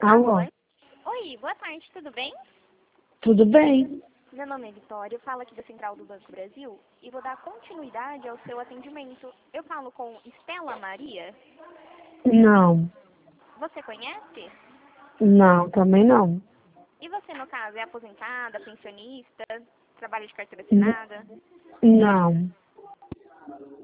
Alô? Alô? Oi, boa tarde, tudo bem? Tudo bem? Meu nome é Vitória, eu falo aqui da Central do Banco Brasil e vou dar continuidade ao seu atendimento. Eu falo com Estela Maria. Não, Você conhece? não, também não. E você, no caso, é aposentada, pensionista, trabalha de carteira N- assinada? Não,